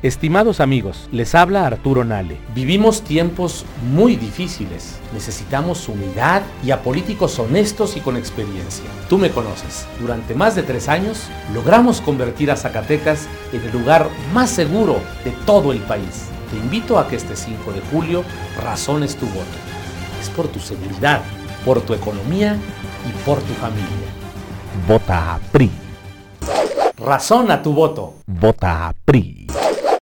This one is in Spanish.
Estimados amigos, les habla Arturo Nale. Vivimos tiempos muy difíciles. Necesitamos unidad y a políticos honestos y con experiencia. Tú me conoces. Durante más de 3 años, logramos convertir a Zacatecas en el lugar más seguro de todo el país. Te invito a que este 5 de julio razones tu voto. Es por tu seguridad, por tu economía y por tu familia. Vota PRI. Razona tu voto. Vota PRI.